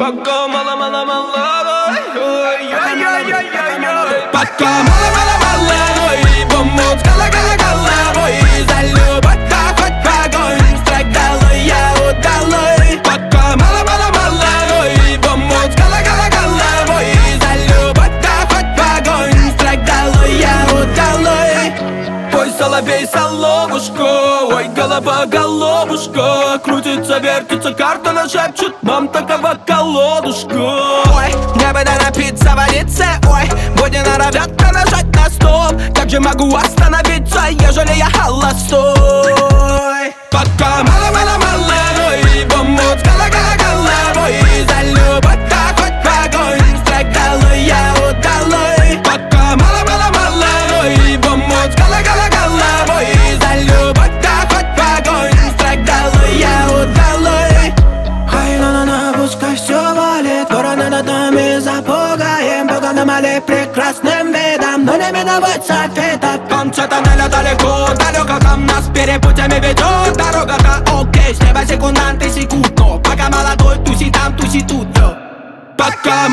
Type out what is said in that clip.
Пока мало-мало-мало, ой-ой-ой-ой-ой. Пока мало-мало-мало, ой, помог головой. За любовь да хоть огонь, страдала я удалой. Пока мало-мало-мало, ой, помог головой. За любовь да хоть огонь, страдала я удалой. Ой, соловей, соловушка, ой, голова, головушка. Крутится, вертится, карта нашепчет, мам, такова колодушка. Ой, мне бы да напиться, водиться, ой, будни норовят нажать на стоп. Как же могу остановиться, ежели я холостой? Пока мало-мало-мало, ой, помог головой. За любовь да хоть огонь, страдала я удалой. Пока мало-мало-мало, ой, помог головой. За любовь да хоть огонь, страдала я удалой. Ай, на-на-на, пускай все валит, ворона над нами запугаем. Бога намали прекрасным видом, но не миновать софита. Конца тоннеля далеко, далеко, там нас перепутями ведет дорога-то окей. С неба секунданты секунд, но пока молодой, туси там, туси тут, йо. Пока